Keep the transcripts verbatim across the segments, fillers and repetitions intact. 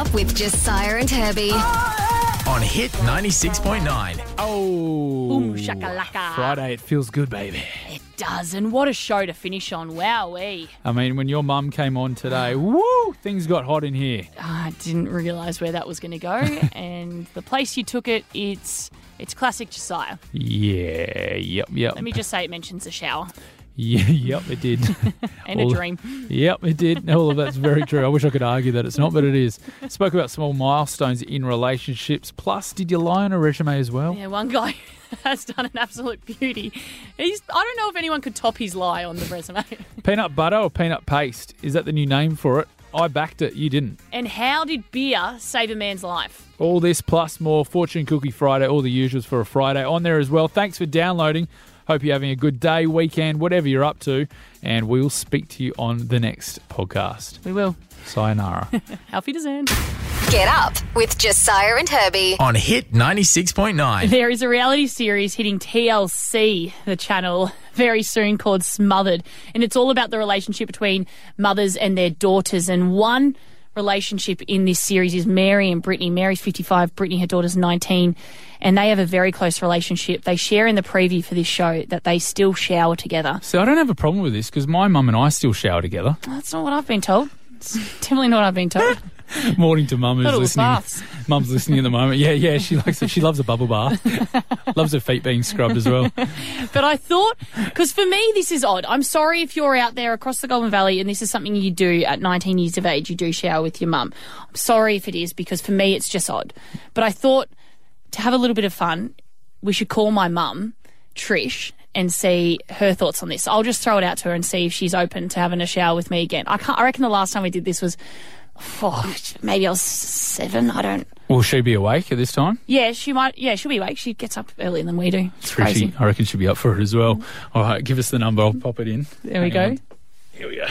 Up with Josiah and Herbie. On Hit ninety-six point nine. Oh, Boom shakalaka. Friday, it feels good, baby. It does, and what a show to finish on. Wowee. I mean, when your mum came on today, woo, things got hot in here. I didn't realise where that was going to go, and the place you took it, it's it's classic Josiah. Yeah, yep, yep. Let me just say it mentions a shower. Yeah, yep, it did. And All- a dream. Yep, it did. All of that's very true. I wish I could argue that it's not, but it is. Spoke about small milestones in relationships. Plus, did you lie on a resume as well? Yeah, one guy has done an absolute beauty. He's I don't know if anyone could top his lie on the resume. Peanut butter or peanut paste? Is that the new name for it? I backed it. You didn't. And how did beer save a man's life? All this plus more. Fortune Cookie Friday. All the usuals for a Friday on there as well. Thanks for downloading. Hope you're having a good day, weekend, whatever you're up to. And we'll speak to you on the next podcast. We will. Sayonara. Auf Wiedersehen. Get Up with Josiah and Herbie. On Hit ninety-six point nine. There is a reality series hitting T L C, the channel, very soon called Smothered. And it's all about the relationship between mothers and their daughters. And one relationship in this series is Mary and Brittany. Mary's fifty-five, Brittany, her daughter's nineteen. And they have a very close relationship. They share in the preview for this show that they still shower together. So I don't have a problem with this because my mum and I still shower together. That's not what I've been told. It's definitely not what I've been told. Morning to mum who's Thought it was listening. baths. Mum's listening at the moment. Yeah, yeah, she likes it. She loves a bubble bath. Loves her feet being scrubbed as well. But I thought, because for me, this is odd. I'm sorry if you're out there across the Goulburn Valley and this is something you do at nineteen years of age, you do shower with your mum. I'm sorry if it is, because for me, it's just odd. But I thought to have a little bit of fun, we should call my mum, Trish, and see her thoughts on this. I'll just throw it out to her and see if she's open to having a shower with me again. I can't. I reckon the last time we did this was, oh, maybe I was seven. I don't. Will she be awake at this time? Yeah, she might. Yeah, she'll be awake. She gets up earlier than we do. It's Trishy, crazy. I reckon she'll be up for it as well. All right, give us the number. I'll pop it in. There we Hang go. on. Here we go.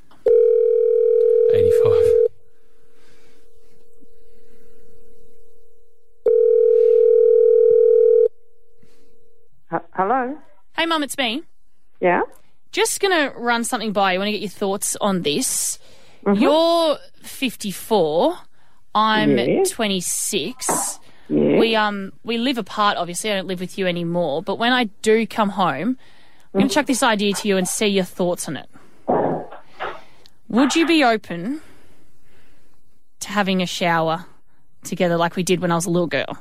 eighty-five. H- Hello? Hey, Mum, it's me. Yeah? Just going to run something by you. I want to get your thoughts on this. Mm-hmm. You're fifty-four. I'm Yeah. twenty-six. Yeah. We um we live apart, obviously. I don't live with you anymore. But when I do come home, I'm going to chuck this idea to you and see your thoughts on it. Would you be open to having a shower together like we did when I was a little girl?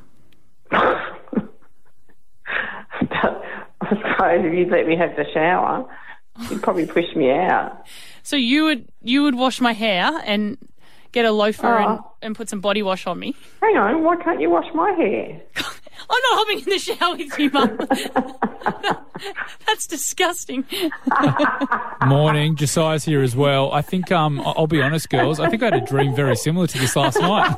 I suppose if you'd let me have the shower, you'd probably push me out. So you would you would wash my hair and get a loafer Oh. and, and put some body wash on me? Hang on, why can't you wash my hair? I'm not hopping in the shower with you, Mum. That's disgusting. Morning, Josiah's here as well. I think, um, I- I'll be honest, girls, I think I had a dream very similar to this last night.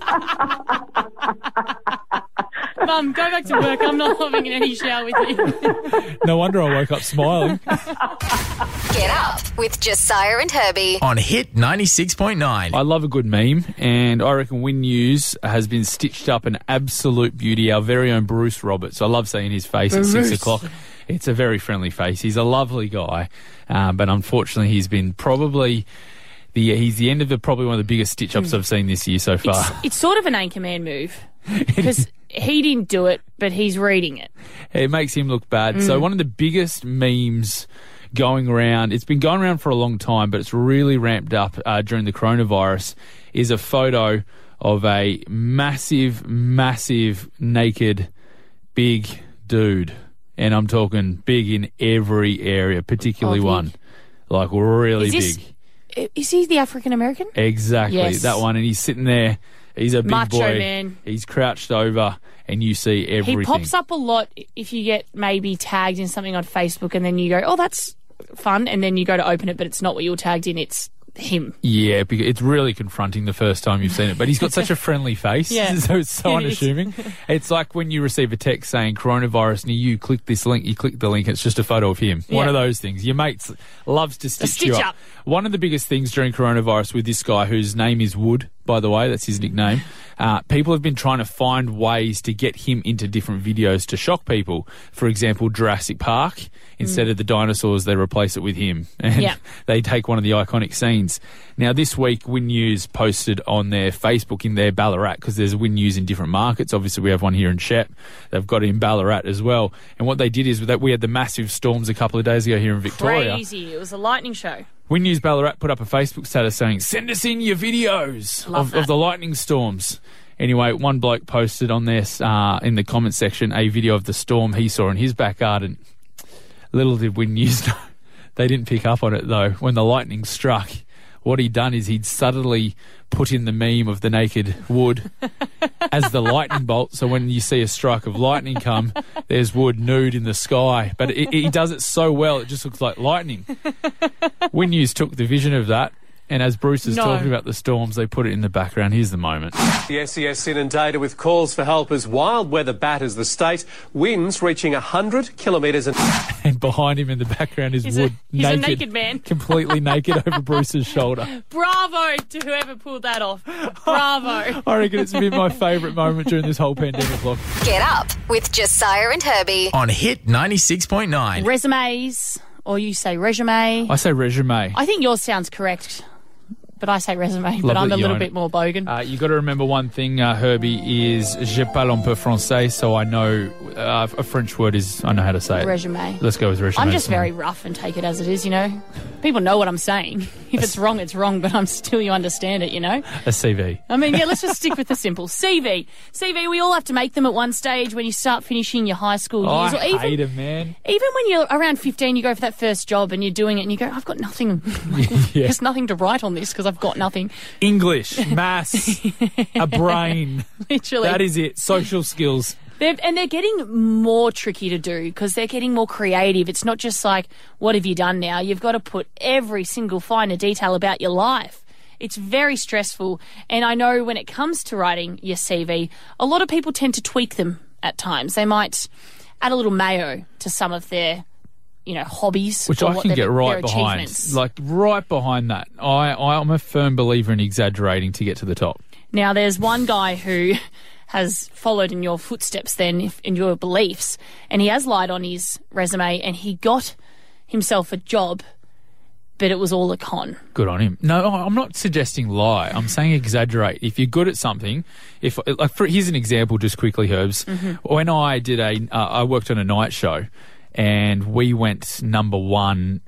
Mum, go back to work. I'm not hopping in any shower with you. No wonder I woke up smiling. Get Up with Josiah and Herbie. On Hit ninety-six point nine. I love a good meme, and I reckon Win News has been stitched up an absolute beauty. Our very own Bruce Roberts. I love seeing his face at six o'clock. It's a very friendly face. He's a lovely guy, uh, but unfortunately, he's been probably the he's the end of the probably one of the biggest stitch ups I've seen this year so far. It's, it's sort of an Anchorman move because he didn't do it, but he's reading it. It makes him look bad. So one of the biggest memes going around, it's been going around for a long time, but it's really ramped up uh, during the coronavirus, is a photo of a massive, massive, naked, big dude. And I'm talking big in every area, particularly Oh, big. one. Like really Is this- big. Is he the African American? Exactly, Yes. that one. And he's sitting there. He's a big Macho boy. man. He's crouched over, and you see everything. He pops up a lot if you get maybe tagged in something on Facebook and then you go, oh, that's fun. And then you go to open it, but it's not what you were tagged in. It's him. Yeah, because it's really confronting the first time you've seen it. But he's got such a friendly face, Yeah, so it's so it is. unassuming. It's like when you receive a text saying coronavirus near you, click this link, you click the link, it's just a photo of him. One Yeah. of those things. Your mate loves to stitch, stitch you up. up. One of the biggest things during coronavirus with this guy, whose name is Wood, by the way, that's his nickname. Uh, people have been trying to find ways to get him into different videos to shock people. For example, Jurassic Park. Instead mm. of the dinosaurs, they replace it with him. And yeah. they take one of the iconic scenes. Now, this week, Win News posted on their Facebook in their Ballarat, because there's Win News in different markets. Obviously, we have one here in Shep. They've got it in Ballarat as well. And what they did is that we had the massive storms a couple of days ago here in Victoria. Crazy. It was a lightning show. Win News Ballarat put up a Facebook status saying, send us in your videos of, of the lightning storms. Anyway, one bloke posted on this uh, in the comment section a video of the storm he saw in his back garden. Little did Win News know, they didn't pick up on it though. When the lightning struck, what he'd done is he'd subtly put in the meme of the naked wood as the lightning bolt. So when you see a strike of lightning come, there's wood nude in the sky. But it, it, he does it so well, it just looks like lightning. Win News took the vision of that. And as Bruce is no. talking about the storms, they put it in the background. Here's the moment. The S E S inundated with calls for help as wild weather batters the state. Winds reaching one hundred kilometres an hour. And behind him in the background is he's Wood. A, he's naked, a naked man. Completely naked over Bruce's shoulder. Bravo to whoever pulled that off. Bravo. I reckon it's been my favourite moment during this whole pandemic vlog. Get up with Josiah and Herbie. On Hit ninety-six point nine. Resumes, or you say resume. I say resume. I think yours sounds correct. But I say resume, Love but I'm that a you little own bit it. more bogan. Uh, you got to remember one thing, uh, Herbie, is je parle un peu français, so I know uh, a French word is, I know how to say it. Resume. Let's go with resume. I'm just very rough and take it as it is, you know. People know what I'm saying. If it's wrong, it's wrong, but I'm still, you understand it, you know. A C V. I mean, yeah, let's just stick with the simple. C V. C V, we all have to make them at one stage when you start finishing your high school Oh, years. I or even, hate it, man. Even when you're around fifteen, you go for that first job and you're doing it and you go, I've got nothing. Yeah. There's nothing to write on this because I've got nothing. English, maths, a brain. Literally. That is it. Social skills. They're, and they're getting more tricky to do because they're getting more creative. It's not just like, what have you done now? You've got to put every single finer detail about your life. It's very stressful. And I know when it comes to writing your C V, a lot of people tend to tweak them at times. They might add a little mayo to some of their, you know, hobbies. Which or I what can their- get right their behind. achievements. Like, right behind that. I, I'm a firm believer in exaggerating to get to the top. Now, there's one guy who has followed in your footsteps then, if, in your beliefs, and he has lied on his resume and he got himself a job, but it was all a con. Good on him. No, I'm not suggesting lie. I'm saying exaggerate. If you're good at something, if like for, here's an example, just quickly, Herbs. Mm-hmm. When I did a, uh, I worked on a night show, and we went number one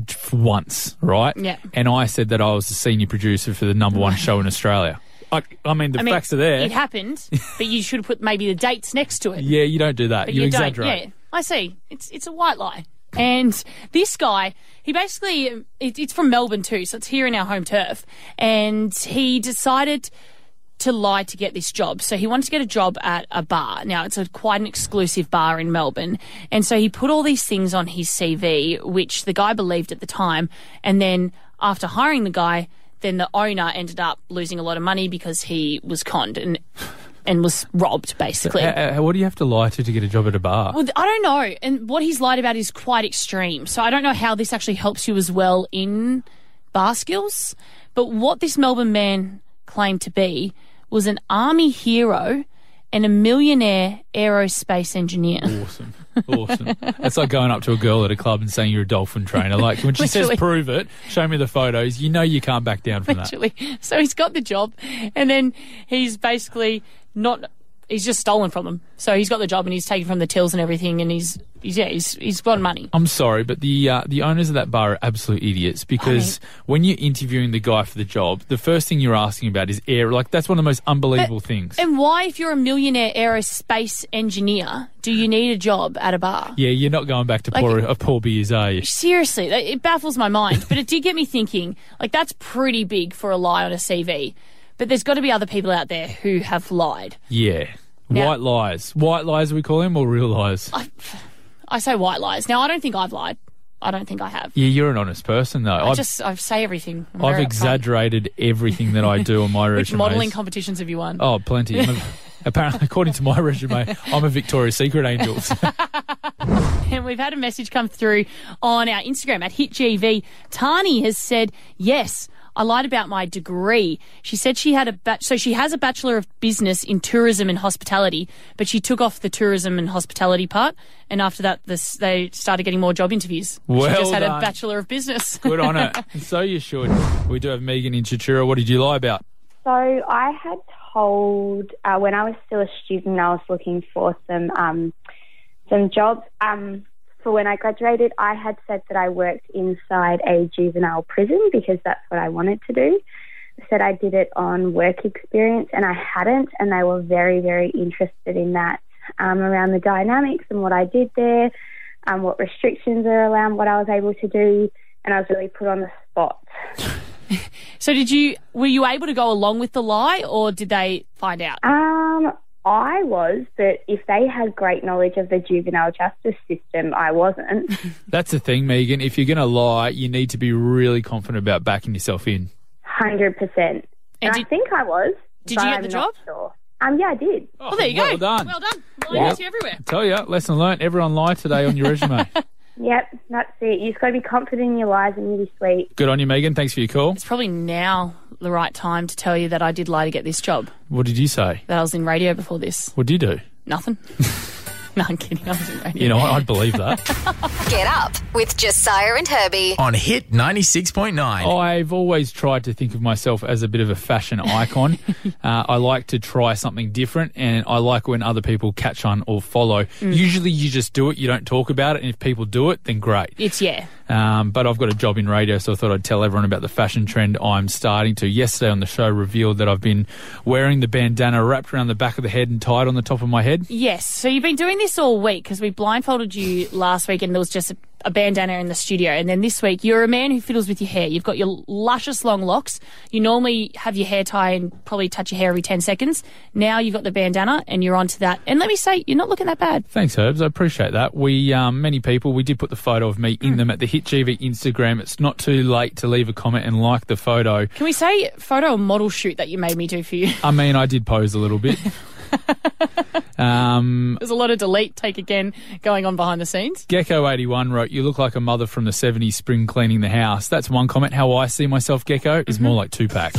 once, right? Yeah. And I said that I was the senior producer for the number one show in Australia. I, I mean, the I mean, facts are there. It happened, but you should have put maybe the dates next to it. Yeah, you don't do that. But You, you exaggerate. don't. Yeah, I see. It's it's a white lie. And this guy, he basically, it, it's from Melbourne too, so it's here in our home turf. And he decided to lie to get this job. So he wanted to get a job at a bar. Now, it's a quite an exclusive bar in Melbourne. And so he put all these things on his C V, which the guy believed at the time. And then after hiring the guy, then the owner ended up losing a lot of money because he was conned and and was robbed, basically. Uh, uh, what do you have to lie to to get a job at a bar? Well, I don't know. And what he's lied about is quite extreme. So I don't know how this actually helps you as well in bar skills. But what this Melbourne man claimed to be was an army hero and a millionaire aerospace engineer. Awesome. Awesome. That's like going up to a girl at a club and saying you're a dolphin trainer. Like, when she says Literally. prove it, show me the photos, you know you can't back down from that. Literally. So he's got the job and then he's basically not... He's just stolen from them. So he's got the job and he's taken from the tills and everything and he's, he's yeah, he's, he's got money. I'm sorry, but the uh, the owners of that bar are absolute idiots because I mean- when you're interviewing the guy for the job, the first thing you're asking about is air. Like, that's one of the most unbelievable things. And why, if you're a millionaire aerospace engineer, do you need a job at a bar? Yeah, you're not going back to Like- pour a, a poor beers, are you? Seriously, that- it baffles my mind. But it did get me thinking, like, that's pretty big for a lie on a C V. But there's got to be other people out there who have lied. Yeah. Now- White lies. White lies, we call them, or real lies? I, I say white lies. Now, I don't think I've lied. I don't think I have. Yeah, you're an honest person, though. I I've, just I say everything. I'm I've very upfront. exaggerated everything that I do on my Which resumes. modelling competitions have you won? Oh, plenty. I'm a, apparently, according to my resume, I'm a Victoria's Secret angel. And we've had a message come through on our Instagram at HitGV. Tani has said, yes, I lied about my degree. She said she had a ba- so she has a Bachelor of Business in Tourism and Hospitality, but she took off the tourism and hospitality part, and after that this, they started getting more job interviews. Well she just had done. a Bachelor of Business. Good on it. So you should. We do have Megan in Chichura. What did you lie about? So I had told uh, when I was still a student, I was looking for some um, some jobs. Um, for when I graduated, I had said that I worked inside a juvenile prison because that's what I wanted to do. I said I did it on work experience, and I hadn't, and they were very, very interested in that, um, around the dynamics and what I did there, um, what restrictions are around what I was able to do, and I was really put on the spot. So did you, were you able to go along with the lie, or did they find out? Um, I was, but if they had great knowledge of the juvenile justice system, I wasn't. That's the thing, Megan. If you're going to lie, you need to be really confident about backing yourself in. one hundred percent. And, And I did- think I was. Did but you get I'm the not job? Sure. Um, yeah, I did. Oh, Well, there you well go. done. Well done. Lying Yeah. gets you everywhere. Tell you, lesson learnt. Everyone lie today on your resume. Yep, that's it. You just got to be confident in your lies and you be sweet. Good on you, Megan. Thanks for your call. It's probably now the right time to tell you that I did lie to get this job, What did you say? that I was in radio before this. What did you do? Nothing. No, I'm kidding. I was in radio. You know, I'd believe that. Get up with Josiah and Herbie. On Hit ninety-six point nine. I've always tried to think of myself as a bit of a fashion icon. uh, I like to try something different, and I like when other people catch on or follow. Mm. Usually you just do it, you don't talk about it, and if people do it, then great. It's, yeah. Um, but I've got a job in radio, so I thought I'd tell everyone about the fashion trend I'm starting to. Yesterday on the show revealed that I've been wearing the bandana wrapped around the back of the head and tied on the top of my head. Yes. So you've been doing this all week because we blindfolded you last week and there was just a, a bandana in the studio. And then this week, you're a man who fiddles with your hair. You've got your luscious long locks. You normally have your hair tie and probably touch your hair every ten seconds. Now you've got the bandana and you're onto that. And let me say, you're not looking that bad. Thanks, Herbs. I appreciate that. We, um, many people, we did put the photo of me in them at the Hit G V Instagram. It's not too late to leave a comment and like the photo. Can we say photo or model shoot that you made me do for you? I mean, I did pose a little bit. um, There's a lot of delete, take again going on behind the scenes. Gecko eighty-one wrote, "You look like a mother from the seventies spring cleaning the house." That's one comment. How I see myself, Gecko, is more like Tupac.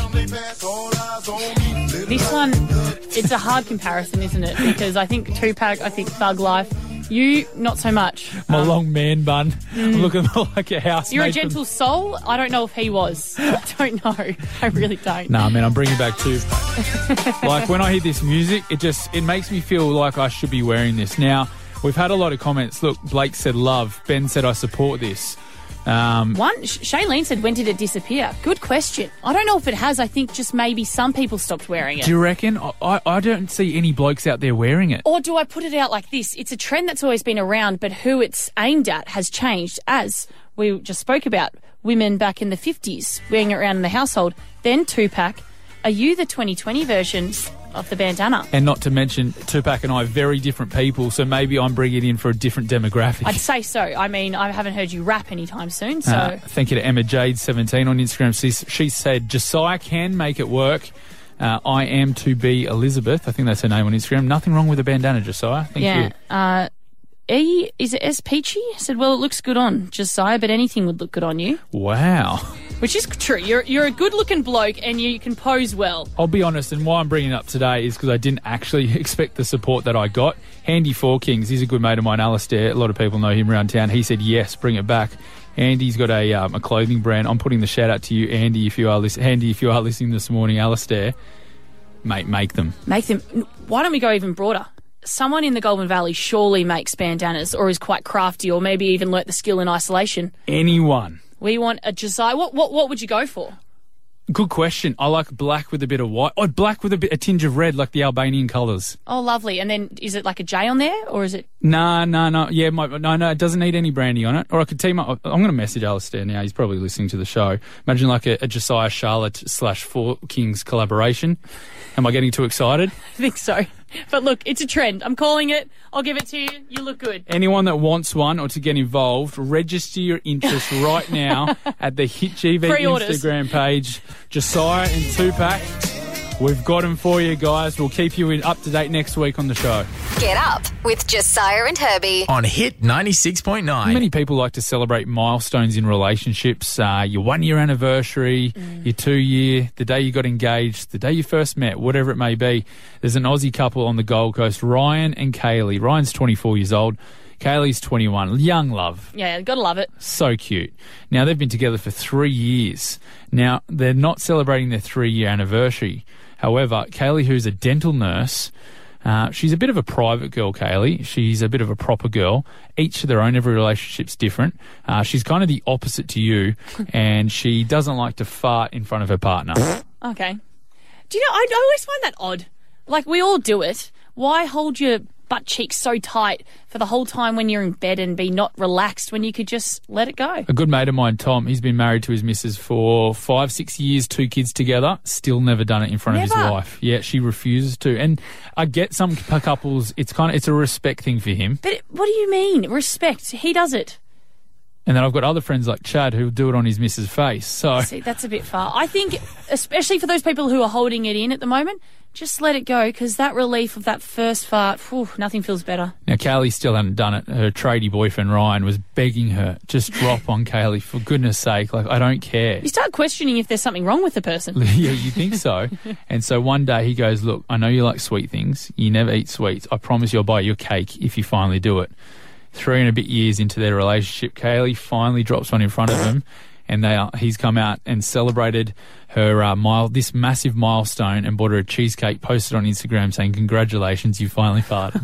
This one, it's a hard comparison, isn't it? Because I think Tupac, I think Thug Life. You, not so much. My Um, long man bun. I'm looking more like a house. You're a gentle soul. I don't know if he was. I don't know. I really don't. Nah, man, I'm bringing back Tupac. Like, when I hear this music, it just, it makes me feel like I should be wearing this. Now, we've had a lot of comments. Look, Blake said love. Ben said I support this. Um, One, Sh- Shailene said, when did it disappear? Good question. I don't know if it has. I think just maybe some people stopped wearing it. do you reckon? I, I, I don't see any blokes out there wearing it. Or do I put it out like this? It's a trend that's always been around, but who it's aimed at has changed, as we just spoke about. Women back in the fifties wearing it around in the household. Then Tupac. Are you the twenty twenty version of the bandana? And not to mention, Tupac and I are very different people, so maybe I'm bringing it in for a different demographic. I'd say so. I mean, I haven't heard you rap anytime soon, so... Uh, thank you to Emma Jade seventeen on Instagram. She, she said, Josiah can make it work. Uh, I am to be Elizabeth. I think that's her name on Instagram. Nothing wrong with a bandana, Josiah. Thank yeah. you. Uh, E, is it S Peachy? Said, well, it looks good on Josiah, but anything would look good on you. Wow. Which is true. You're you're a good-looking bloke and you can pose well. I'll be honest, and why I'm bringing it up today is because I didn't actually expect the support that I got. Handy Four Kings, he's a good mate of mine, Alistair. A lot of people know him around town. He said, yes, bring it back. Andy's got a um, a clothing brand. I'm putting the shout out to you, Andy, if you are listening. Andy, if you are listening this morning, Alistair, mate, make them. Make them... Why don't we go even broader? Someone in the Goulburn Valley surely makes bandanas or is quite crafty or maybe even learnt the skill in isolation. Anyone. We want a Josiah. What, what, what would you go for? Good question. I like black with a bit of white. Oh, black with a bit a tinge of red, like the Albanian colours. Oh, lovely. And then is it like a J on there or is it... Nah, nah, no. Yeah, my, no, no, it doesn't need any brandy on it. Or I could team up. I'm going to message Alistair now. He's probably listening to the show. Imagine like a, a Josiah Charlotte slash Four Kings collaboration. Am I getting too excited? I think so. But look, it's a trend. I'm calling it. I'll give it to you. You look good. Anyone that wants one or to get involved, register your interest right now at the Hit G V Pre-orders. Instagram page. Josiah and Tupac. We've got them for you, guys. We'll keep you in up to date next week on the show. Get up with Josiah and Herbie. On Hit ninety-six point nine. Many people like to celebrate milestones in relationships. Uh, your one-year anniversary, mm. your two-year, the day you got engaged, the day you first met, whatever it may be. There's an Aussie couple on the Gold Coast, Ryan and Kaylee. Ryan's twenty-four years old. Kaylee's twenty-one. Young love. Yeah, gotta love it. So cute. Now, they've been together for three years. Now, they're not celebrating their three-year anniversary. However, Kaylee, who's a dental nurse, uh, she's a bit of a private girl, Kaylee. She's a bit of a proper girl. Each of their own, every relationship's different. Uh, she's kind of the opposite to you, and she doesn't like to fart in front of her partner. Okay. Do you know, I, I always find that odd. Like, we all do it. Why hold your butt cheeks so tight for the whole time when you're in bed and be not relaxed when you could just let it go? A good mate of mine, Tom, he's been married to his missus for five, six years, two kids together, still never done it in front Never. of his wife. Yeah, she refuses to. And I get some couples, it's kind of, it's a respect thing for him. But what do you mean? Respect. He does it. And then I've got other friends like Chad who'll do it on his missus' face. So See, that's a bit far. I think, especially for those people who are holding it in at the moment, just let it go, because that relief of that first fart, whew, nothing feels better. Now, Kaylee still hadn't done it. Her tradie boyfriend, Ryan, was begging her, just drop on Kaylee, for goodness sake. Like, I don't care. You start questioning if there's something wrong with the person. Yeah, you think so. And so one day he goes, look, I know you like sweet things. You never eat sweets. I promise you I'll buy you a cake if you finally do it. Three and a bit years into their relationship, Kaylee finally drops one in front of him, and they are, he's come out and celebrated her uh, mile, this massive milestone, and bought her a cheesecake, posted on Instagram saying, congratulations, you finally farted.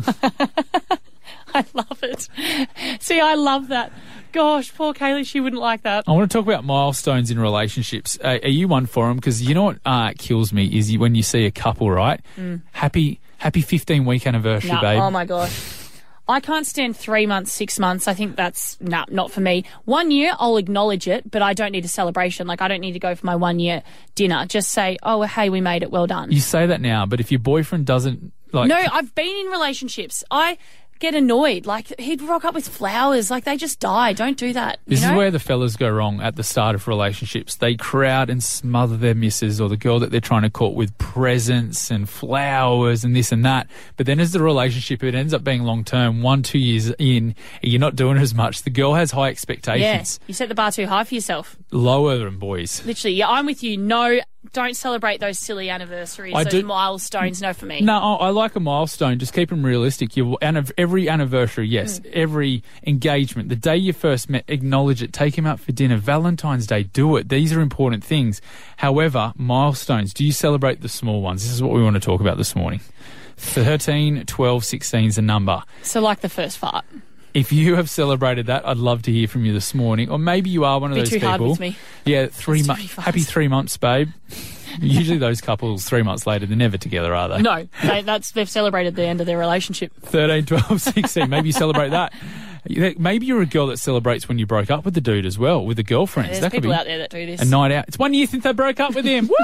I love it. See, I love that. Gosh, poor Kaylee, she wouldn't like that. I want to talk about milestones in relationships. Uh, are you one for them? Because you know what uh, kills me is you, when you see a couple, right? Mm. Happy happy fifteen-week anniversary, no, babe. Oh, my gosh. I can't stand three months, six months. I think that's, nah, not for me. One year, I'll acknowledge it, but I don't need a celebration. Like, I don't need to go for my one-year dinner. Just say, oh, hey, we made it, well done. You say that now, but if your boyfriend doesn't... like, No, I've been in relationships. I get annoyed. Like, he'd rock up with flowers. Like, they just die. Don't do that. You This know? is where the fellas go wrong at the start of relationships. They crowd and smother their missus or the girl that they're trying to court with presents and flowers and this and that. But then as the relationship, it ends up being long-term, one, two years in, you're not doing as much. The girl has high expectations. Yeah, you set the bar too high for yourself. Lower than boys. Literally, yeah, I'm with you. No, don't celebrate those silly anniversaries, I those do- milestones. No for me. No, I I like a milestone. Just keep them realistic. Your anniv- every anniversary, yes. Mm. Every engagement, the day you first met, acknowledge it. Take him out for dinner. Valentine's Day, do it. These are important things. However, milestones. Do you celebrate the small ones? This is what we want to talk about this morning. thirteen, twelve, sixteen is a number. So like the first fart. If you have celebrated that, I'd love to hear from you this morning. Or maybe you are one of Be those too people. hard with me. Yeah, three That's months. very fast. Happy three months, babe. Usually those couples, three months later, they're never together, are they? No, they, that's they've celebrated the end of their relationship. thirteen, twelve, sixteen. Maybe you celebrate that. Maybe you're a girl that celebrates when you broke up with the dude as well, with the girlfriends. There's that could people be out there that do this. a night out. It's one year since I broke up with him.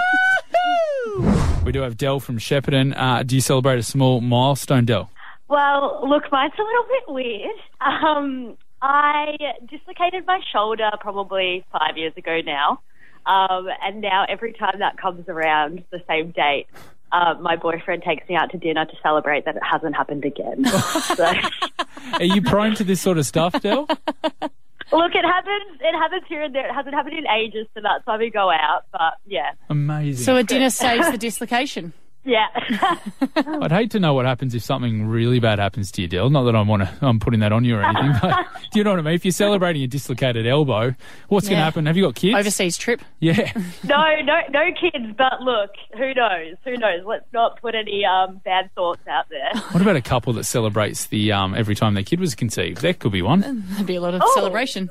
Woohoo! We do have Del from Shepparton. Uh, do you celebrate a small milestone, Del? Well, look, mine's a little bit weird. Um, I dislocated my shoulder probably five years ago now. Um, and now every time that comes around, the same date, uh, my boyfriend takes me out to dinner to celebrate that it hasn't happened again. So, Are you prone to this sort of stuff, Del? look, it happens. It happens here and there. It hasn't happened in ages, so that's why we go out. But yeah, Amazing. So a dinner saves the dislocation. yeah. I'd hate to know what happens if something really bad happens to you, Del. Not that I want to, I'm putting that on you or anything, but do you know what I mean? If you're celebrating a dislocated elbow, what's going to Yeah. happen? Have you got kids? Overseas trip. Yeah. no, no, no kids. But look, who knows? Who knows? Let's not put any um, bad thoughts out there. What about a couple that celebrates the um, every time their kid was conceived? That could be one. There'd be a lot of Oh. celebration.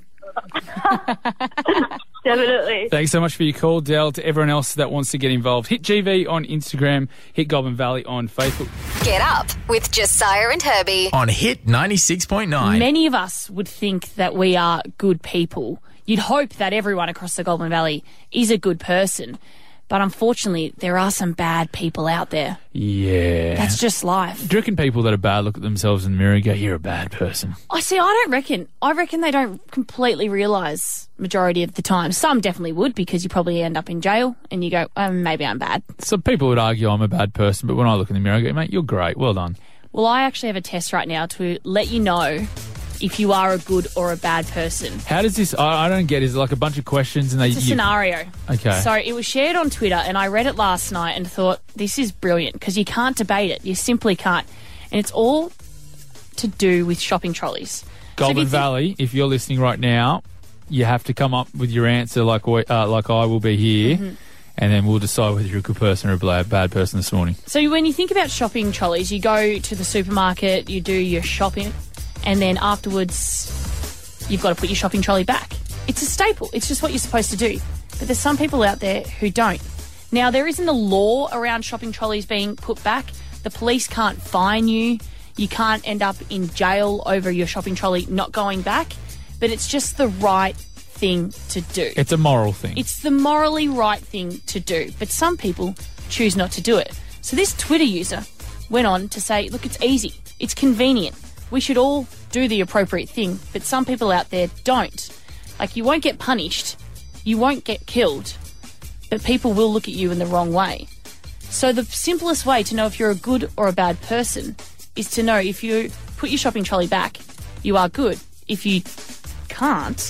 Definitely. Thanks so much for your call, Del. To everyone else that wants to get involved, hit G V on Instagram, hit Goulburn Valley on Facebook. Get up with Josiah and Herbie. On Hit ninety-six point nine. Many of us would think that we are good people. You'd hope that everyone across the Goulburn Valley is a good person. But unfortunately, there are some bad people out there. Yeah. That's just life. Do you reckon people that are bad look at themselves in the mirror and go, you're a bad person? I see, I don't reckon. I reckon they don't completely realise majority of the time. Some definitely would, because you probably end up in jail and you go, oh, maybe I'm bad. So people would argue I'm a bad person, but when I look in the mirror, I go, mate, you're great. Well done. Well, I actually have a test right now to let you know if you are a good or a bad person. How does this... I, I don't get it. Is it like a bunch of questions and they... It's a you, scenario. Okay. So it was shared on Twitter and I read it last night and thought, this is brilliant, because you can't debate it. You simply can't. And it's all to do with shopping trolleys. Golden so if Valley, if you're listening right now, you have to come up with your answer like we- uh, like I will be here, Mm-hmm. and then we'll decide whether you're a good person or a bla- bad person this morning. So when you think about shopping trolleys, you go to the supermarket, you do your shopping, and then afterwards you've got to put your shopping trolley back. It's a staple. It's just what you're supposed to do. But there's some people out there who don't. Now, there isn't a law around shopping trolleys being put back. The police can't fine you. You can't end up in jail over your shopping trolley not going back. But it's just the right thing to do. It's a moral thing. It's the morally right thing to do. But some people choose not to do it. So this Twitter user went on to say, look, it's easy. It's convenient. We should all do the appropriate thing, but some people out there don't. Like, you won't get punished, you won't get killed, but people will look at you in the wrong way. So the simplest way to know if you're a good or a bad person is to know if you put your shopping trolley back, you are good. If you can't,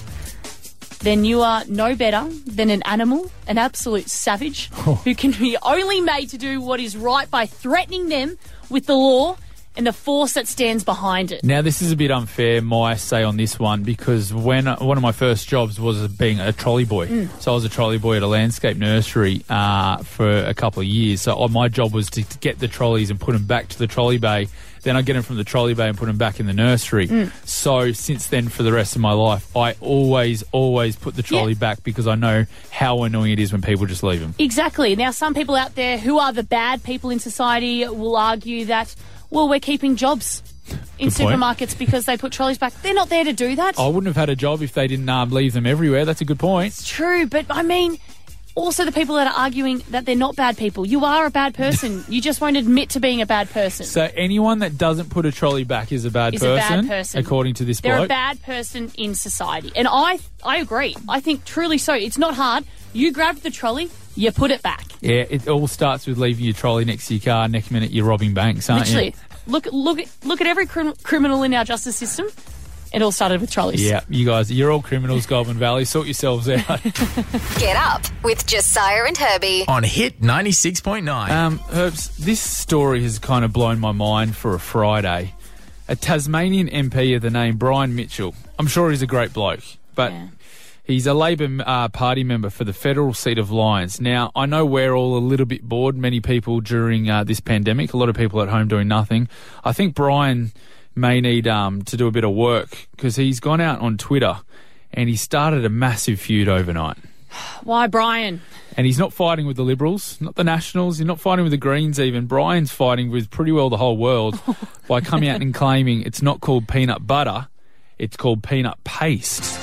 then you are no better than an animal, an absolute savage, who can be only made to do what is right by threatening them with the law and the force that stands behind it. Now, this is a bit unfair, my say on this one, because when one of my first jobs was being a trolley boy. Mm. So I was a trolley boy at a landscape nursery uh, for a couple of years. So uh, my job was to, to get the trolleys and put them back to the trolley bay. Then I get them from the trolley bay and put them back in the nursery. Mm. So since then, for the rest of my life, I always, always put the trolley Yeah. back, because I know how annoying it is when people just leave them. Exactly. Now, some people out there who are the bad people in society will argue that, well, we're keeping jobs in Good point. supermarkets because they put trolleys back. They're not there to do that. I wouldn't have had a job if they didn't um, leave them everywhere. That's a good point. It's true, but I mean, also the people that are arguing that they're not bad people. You are a bad person. You just won't admit to being a bad person. So anyone that doesn't put a trolley back is a bad, Is a person, bad person. according to this They're bloke. a bad person in society. And I I agree. I think truly so. It's not hard. You grab the trolley, you put it back. Yeah, it all starts with leaving your trolley next to your car. Next minute, you're robbing banks, aren't Literally. you? Look, look, look at every crim- criminal in our justice system. It all started with trolleys. Yeah, you guys, you're all criminals, Goulburn Valley. Sort yourselves out. Get up with Josiah and Herbie. On Hit ninety-six point nine. um, Herbs, this story has kind of blown my mind for a Friday. A Tasmanian M P of the name Brian Mitchell. I'm sure he's a great bloke, but Yeah. he's a Labor uh, Party member for the federal seat of Lyons. Now, I know we're all a little bit bored, many people during uh, this pandemic, a lot of people at home doing nothing. I think Brian may need um, to do a bit of work, because he's gone out on Twitter and he started a massive feud overnight. Why, Brian? And he's not fighting with the Liberals, not the Nationals, he's not fighting with the Greens even. Brian's fighting with pretty well the whole world by coming out and claiming it's not called peanut butter, it's called peanut paste.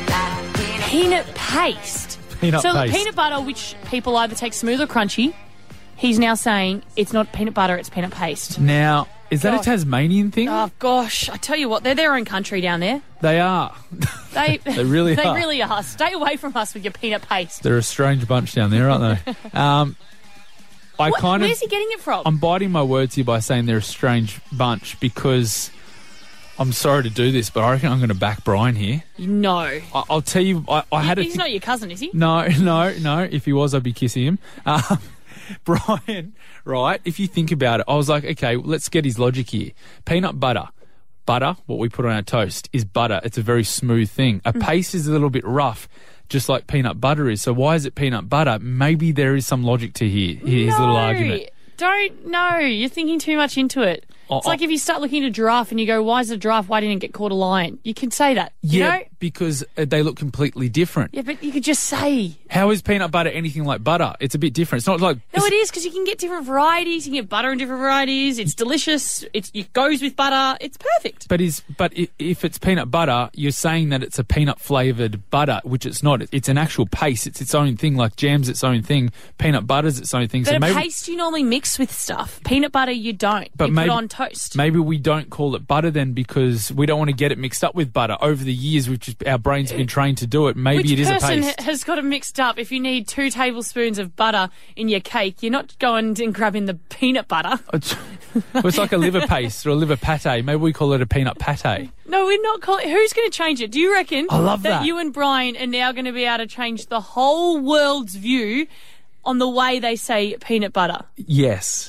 Peanut paste. Peanut so paste. peanut butter, which people either take smooth or crunchy, he's now saying it's not peanut butter, it's peanut paste. Now, is that God. a Tasmanian thing? Oh, gosh. I tell you what, they're their own country down there. They are. They, They really they are. really are. Stay away from us with your peanut paste. They're a strange bunch down there, aren't they? um, I What- kind of. where's he getting it from? I'm biting my words here by saying they're a strange bunch, because I'm sorry to do this, but I reckon I'm going to back Brian here. no. I, I'll tell you, I, I had a He's thi- not your cousin, is he? No, no, no. If he was, I'd be kissing him. Um, Brian, right, if you think about it, I was like, okay, let's get his logic here. Peanut butter. Butter, what we put on our toast, is butter. It's a very smooth thing. A paste is a little bit rough, just like peanut butter is. So why is it peanut butter? Maybe there is some logic to here, his no, little argument. Don't, no. You're thinking too much into it. Oh, It's like if you start looking at a giraffe and you go, why is it a giraffe? Why didn't it get caught a lion? You can say that. You yeah, know? because uh, they look completely different. Yeah, but you could just say. How is peanut butter anything like butter? It's a bit different. It's not like... No, it is, because you can get different varieties. You can get butter in different varieties. It's delicious. It's, it goes with butter. It's perfect. But is but i- if it's peanut butter, you're saying that it's a peanut flavoured butter, which it's not. It's an actual paste. It's its own thing, like jam's its own thing. Peanut butter's its own thing. But so a maybe, paste you normally mix with stuff. Peanut butter you don't. But you maybe- put on toast. Maybe we don't call it butter then because we don't want to get it mixed up with butter. Over the years, which is, our brains have been trained to do it. Maybe Which it is a person paste. ha- has got it mixed up? If you need two tablespoons of butter in your cake, you're not going and grabbing the peanut butter. It's, it's like a liver paste or a liver pate. Maybe we call it a peanut pate. No, we're not calling. Who's going to change it? Do you reckon? I love that. you and Brian are now going to be able to change the whole world's view on the way they say peanut butter? Yes.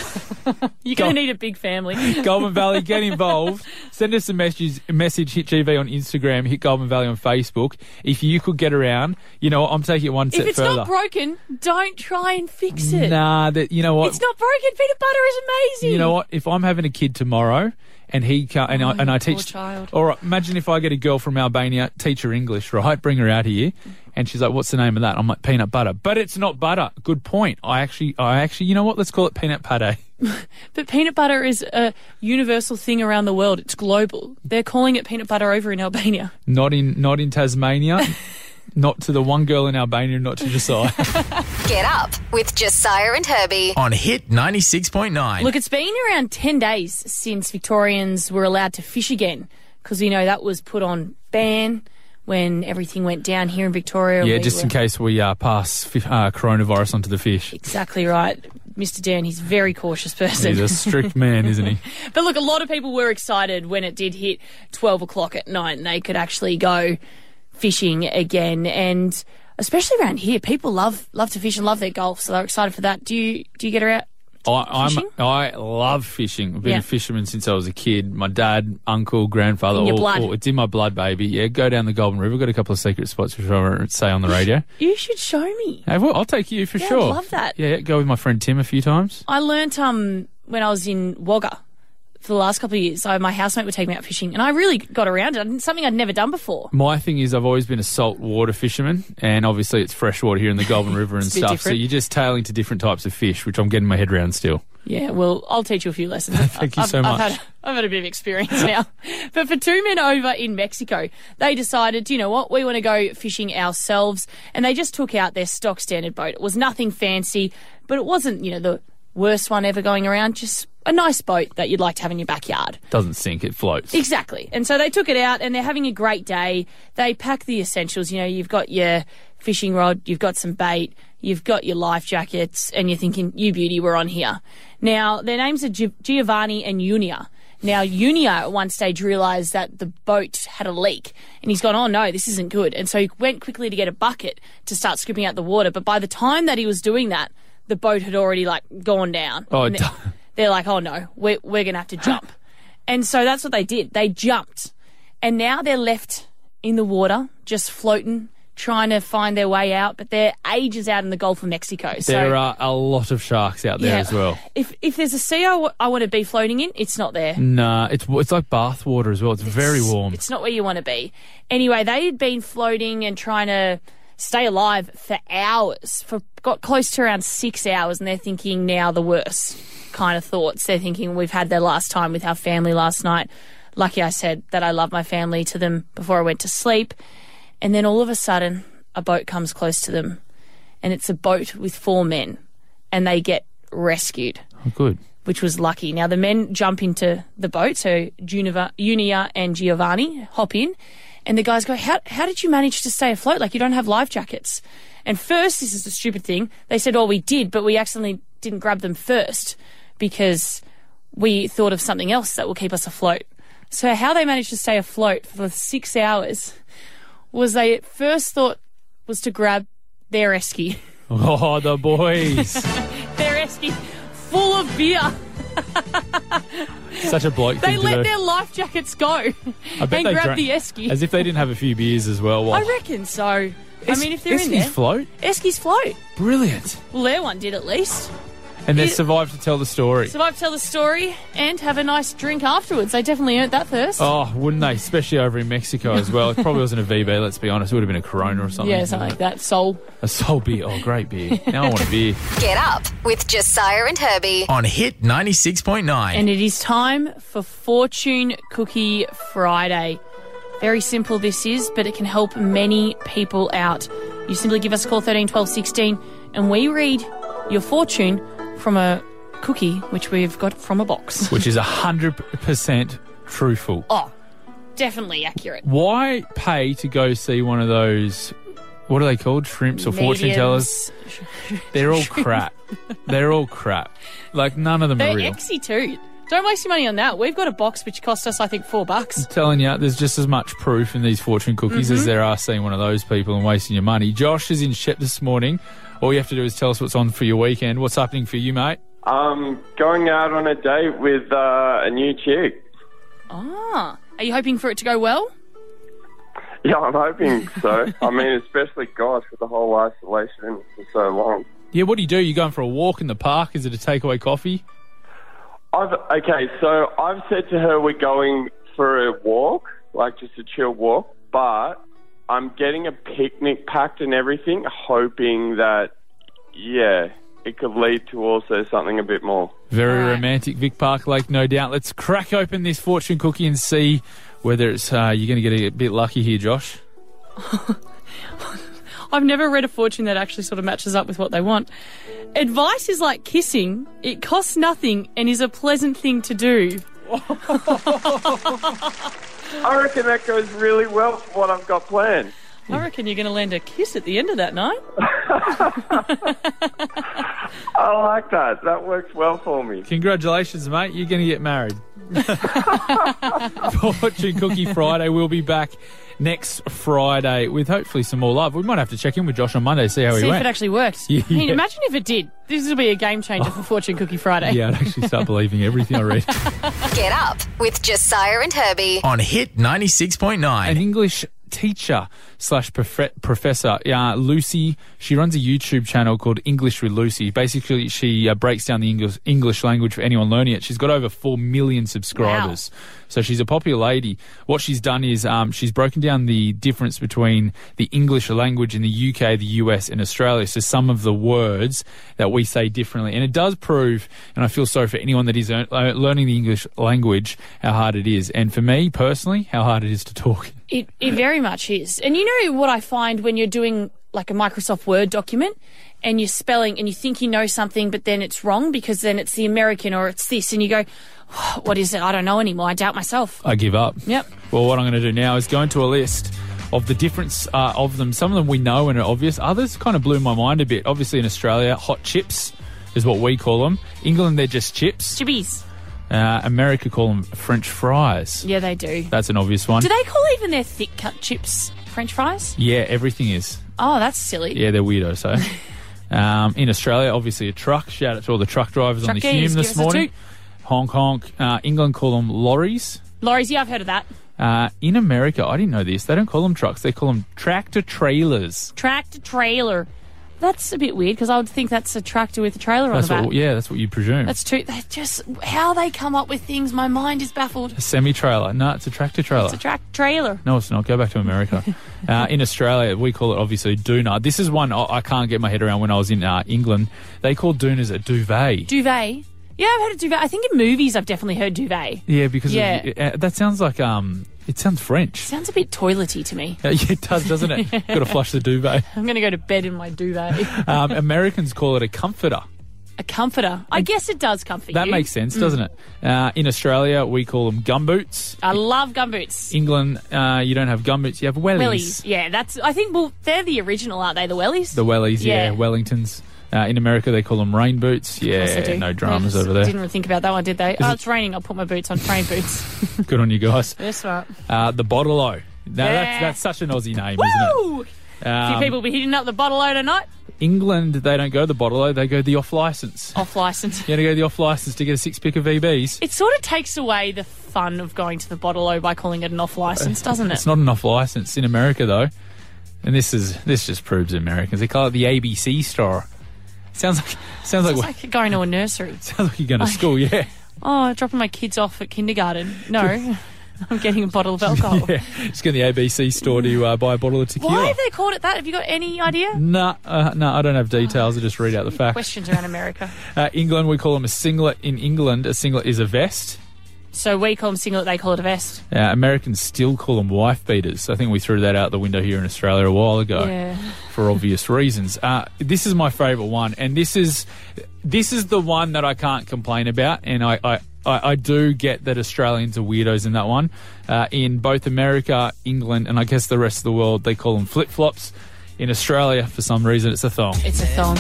You're Go- going to need a big family. Goulburn Valley, get involved. Send us a message, a message, hit G V on Instagram, hit Goulburn Valley on Facebook. If you could get around, you know what, I'm taking it one If step it's further. not broken, don't try and fix it. Nah, that, you know what? It's not broken. Peanut butter is amazing. You know what? If I'm having a kid tomorrow and he ca- and I and I Oh, poor teach, child. all right, imagine if I get a girl from Albania, teach her English, right? Bring her out here, and she's like, "What's the name of that?" I'm like, "Peanut butter," but it's not butter. Good point. I actually, I actually, you know what? Let's call it peanut pate. But peanut butter is a universal thing around the world. It's global. They're calling it peanut butter over in Albania. Not in, not in Tasmania. Not to the one girl in Albania, not to Josiah. Get up with Josiah and Herbie. On Hit ninety-six point nine. Look, it's been around ten days since Victorians were allowed to fish again, because we know that was put on ban when everything went down here in Victoria. Yeah, We just were- in case we uh, pass fi- uh, coronavirus onto the fish. Exactly right. Mister Dan, he's a very cautious person. He's a strict man, isn't he? But look, a lot of people were excited when it did hit twelve o'clock at night and they could actually go fishing again. And especially around here, people love love to fish and love their golf, so they're excited for that. Do you do you get her out? I, Fishing? I'm, I love fishing. I've been Yeah. a fisherman since I was a kid. My dad, uncle, grandfather, In your all, blood. all- it's in my blood, baby. Yeah, go down the Goulburn River. Got a couple of secret spots which I won't say on the radio. You should show me. Hey, well, I'll take you for Yeah, I'd sure. love that. Yeah, go with my friend Tim a few times. I learnt um when I was in Wagga for the last couple of years. So my housemate would take me out fishing, and I really got around it. Something I'd never done before. My thing is I've always been a saltwater fisherman, and obviously it's freshwater here in the Goulburn River and It's a bit stuff. So different. you're just tailing to different types of fish, which I'm getting my head around still. Yeah, well, I'll teach you a few lessons. Thank you I've, so I've much. Had, I've had a bit of experience now. But for two men over in Mexico, they decided, you know what, we want to go fishing ourselves. And they just took out their stock standard boat. It was nothing fancy, but it wasn't, you know, the worst one ever going around. Just a nice boat that you'd like to have in your backyard. Doesn't sink, it floats. Exactly. And so they took it out and they're having a great day. They pack the essentials. You know, you've got your fishing rod, you've got some bait, you've got your life jackets, and you're thinking, you beauty, we're on here. Now, their names are Gi- Giovanni and Unia. Now, Unia at one stage realised that the boat had a leak, and he's gone, oh no, this isn't good. And so he went quickly to get a bucket to start scooping out the water. But by the time that he was doing that, the boat had already, like, gone down. Oh, And d- they're like, oh no, we're, we're going to have to jump. And so that's what they did. They jumped. And now they're left in the water, just floating, trying to find their way out. But they're ages out in the Gulf of Mexico. So, There are a lot of sharks out there yeah, as well. If if there's a sea I, w- I want to be floating in, it's not there. Nah, it's it's like bath water as well. It's, very warm. It's not where you want to be. Anyway, they had been floating and trying to stay alive for hours, for got close to around six hours, and they're thinking now the worst kind of thoughts. They're thinking we've had their last time with our family last night. Lucky I said that I love my family to them before I went to sleep. And then all of a sudden, a boat comes close to them, and it's a boat with four men, and they get rescued, Oh, good. which was lucky. Now, the men jump into the boat, so Juniva, Unia and Giovanni hop in, and the guys go, how, how did you manage to stay afloat? Like, you don't have life jackets. And first, this is the stupid thing, they said, oh, we did, but we accidentally didn't grab them first because we thought of something else that will keep us afloat. So how they managed to stay afloat for six hours was they at first thought was to grab their esky. Oh, the boys. Their esky full of beer. Such a bloke They thing to let do. their life jackets go I bet and they grab drank- the esky. As if they didn't have a few beers as well. I While reckon so. I mean, if they're in Eskies there. float? Eskies float. Brilliant. Well, their one did at least. And then It- survive to tell the story. Survive to tell the story and have a nice drink afterwards. They definitely earned that first. Oh, wouldn't they? Especially over in Mexico as well. It probably wasn't a V B, let's be honest. It would have been a Corona or something. Yeah, something like that. Soul. A Soul beer. Oh, great beer. Now I want a beer. Get up with Josiah and Herbie. On Hit ninety-six point nine. And it is time for Fortune Cookie Friday. Very simple this is, but it can help many people out. You simply give us a call, thirteen twelve sixteen, and we read your fortune from a cookie which we've got from a box. Which is one hundred percent truthful. Oh, definitely accurate. Why pay to go see one of those, what are they called, shrimps or fortune tellers? Mediums. They're all crap. They're all crap. Like, none of them They're are real. exy too. Don't waste your money on that. We've got a box which cost us, I think, four bucks. I'm telling you, there's just as much proof in these fortune cookies Mm-hmm. as there are seeing one of those people and wasting your money. Josh is in Shep this morning. All you have to do is tell us what's on for your weekend. What's happening for you, mate? Um, going out on a date with uh, a new chick. Ah, are you hoping for it to go well? Yeah, I'm hoping so. I mean, especially, gosh, with the whole isolation for so long. Yeah, what do you do? You going for a walk in the park? Is it a takeaway coffee? I've okay, so I've said to her we're going for a walk, like just a chill walk, but I'm getting a picnic packed and everything, hoping that, yeah, it could lead to also something a bit more. Very Right. romantic, Vic Park Lake, no doubt. Let's crack open this fortune cookie and see whether it's uh, you're going to get a bit lucky here, Josh. I've never read a fortune that actually sort of matches up with what they want. Advice is like kissing. It costs nothing and is a pleasant thing to do. I reckon that goes really well for what I've got planned. I reckon you're going to land a kiss at the end of that night. I like that. That works well for me. Congratulations, mate. You're going to get married. Fortune Cookie Friday. We'll be back next Friday with hopefully some more love. We might have to check in with Josh on Monday, see how See he if went. it actually works. Yeah. I mean, imagine if it did. This will be a game changer for Fortune Cookie Friday. Yeah, I'd actually start believing everything I read. Get up with Josiah and Herbie. On Hit ninety-six point An nine. English teacher slash prof- professor, uh, Lucy, she runs a YouTube channel called English with Lucy. Basically, she uh, breaks down the English English language for anyone learning it. She's got over four million subscribers. Wow. So she's a popular lady. What she's done is um, she's broken down the difference between the English language in the U K, the U S, and Australia. So some of the words that we say differently. And it does prove, and I feel sorry for anyone that is uh, learning the English language, how hard it is. And for me, personally, how hard it is to talk. It, it very much is. And you know what I find when you're doing like a Microsoft Word document and you're spelling and you think you know something, but then it's wrong because then it's the American or it's this, and you go, oh, what is it? I don't know anymore. I doubt myself. I give up. Yep. Well, what I'm going to do now is go into a list of the difference uh, of them. Some of them we know and are obvious. Others kind of blew my mind a bit. Obviously, in Australia, hot chips is what we call them. England, they're just chips. Chibbies. Uh, America call them French fries. Yeah, they do. That's an obvious one. Do they call even their thick cut chips French fries? Yeah, everything is. Oh, that's silly. Yeah, they're weirdos, so. um, in Australia, obviously a truck. Shout out to all the truck drivers on the Truckies, Hume give this us a morning. toot. Honk, honk. Uh, England call them lorries. Lorries, yeah, I've heard of that. Uh, in America, I didn't know this. They don't call them trucks. They call them tractor trailers. Tractor trailer. That's a bit weird because I would think that's a tractor with a trailer on That's the back. what, yeah, that's what you presume. That's true. They just how they come up with things. My mind is baffled. A semi-trailer. No, it's a tractor trailer. It's a tractor trailer. No, it's not. Go back to America. uh, in Australia, we call it obviously doona. This is one I I can't get my head around when I was in uh, England. They call doonas a duvet. Duvet. Yeah, I've heard of duvet. I think in movies I've definitely heard duvet. yeah, because Yeah. Of, uh, that sounds like um, it sounds French. Sounds a bit toilety to me. Uh, yeah, it does, doesn't it? Got to flush the duvet. I'm going to go to bed in my duvet. Um, Americans call it a comforter. A comforter. I guess it does comfort That you. makes sense, doesn't it? Uh, in Australia, we call them gumboots. I love gumboots. England, uh, you don't have gumboots, you have wellies. Wellies. Yeah, that's. I think. Well, they're the original, aren't they? The wellies. The wellies, yeah, Yeah. Wellingtons. Uh, in America, they call them rain boots. Of course they Yeah, do. no They dramas just over there. Didn't really think about that one, did they? Oh, it's raining. I'll put my boots on. Rain boots. Good on you guys. They're smart. Uh, the Bottle-O. Now, Yeah. that's, that's such an Aussie name, Woo! isn't it? A few Um, people will be hitting up the bottle o tonight. England, they don't go the Bottle-O, they go the off-licence. Off license. You got to go the off-licence to get a six-pick of V Bs. It sort of takes away the fun of going to the bottle o by calling it an off license, doesn't it? It's not an off-licence in America, though. And this is this just proves Americans. They call it the A B C store. Sounds like sounds like, It's like going to a nursery. sounds like you're going to Like- school. Yeah. Oh, dropping my kids off at kindergarten. No, I'm getting a bottle of alcohol. Yeah. Just go to the A B C store to uh, buy a bottle of tequila. Why have they called it that? Have you got any idea? Nah, uh, no, I don't have details. I just read out the facts. Questions around America. Uh, England, we call them a singlet. In England, a singlet is a vest. So we call them singlet, they call it a vest. Uh, Americans still call them wife beaters. I think we threw that out the window here in Australia a while ago Yeah. for obvious reasons. Uh, this is my favourite one, and this is this is the one that I can't complain about, and I, I, I, I do get that Australians are weirdos in that one. Uh, in both America, England, and I guess the rest of the world, they call them flip-flops. In Australia, for some reason, it's a thong. It's a thong.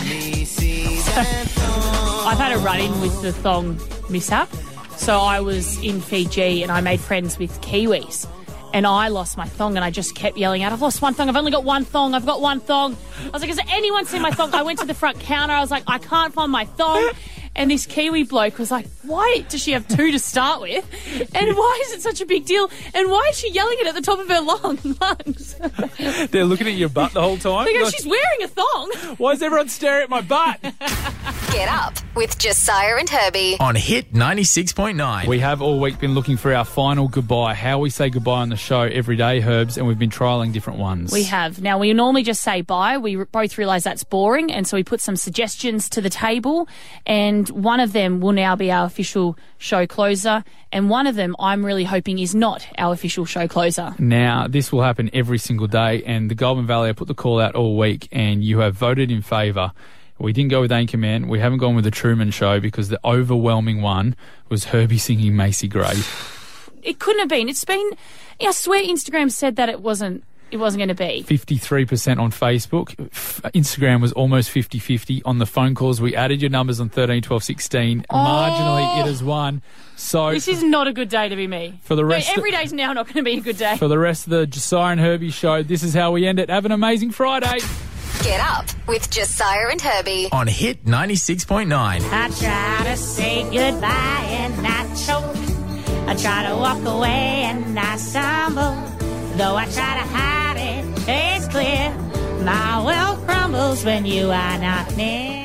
I've had a run-in with the thong mishap. So I was in Fiji and I made friends with Kiwis. And I lost my thong and I just kept yelling out, I've lost one thong, I've only got one thong, I've got one thong. I was like, has anyone seen my thong? I went to the front counter, I was like, I can't find my thong. And this Kiwi bloke was like, why does she have two to start with? And why is it such a big deal? And why is she yelling it at the top of her long lungs? They're looking at your butt the whole time. They go, Like, she's wearing a thong. why is everyone staring at my butt? Get up with Josiah and Herbie. On Hit ninety-six point nine. We have all week been looking for our final goodbye, how we say goodbye on the show every day, Herbs, and we've been trialling different ones. We have. Now, we normally just say bye. We re- both realise that's boring, and so we put some suggestions to the table, and one of them will now be our official show closer, and one of them I'm really hoping is not our official show closer. Now, this will happen every single day, and the Goulburn Valley, I put the call out all week, and you have voted in favour. We didn't go with Anchorman. We haven't gone with the Truman Show because the overwhelming one was Herbie singing Macy Gray. It couldn't have been. It's been... I swear Instagram said that it wasn't It wasn't going to be. fifty-three percent on Facebook. F- Instagram was almost fifty-fifty. On the phone calls, we added your numbers on thirteen, twelve, sixteen. Oh. Marginally, it has won. So This is not a good day to be me. For the No, rest of- every day's now not going to be a good day. for the rest of the Josiah and Herbie show, this is how we end it. Have an amazing Friday. Get up with Josiah and Herbie. On Hit ninety-six point nine. I try to say goodbye and I choke. I try to walk away and I stumble. Though I try to hide it, it's clear. My world crumbles when you are not near.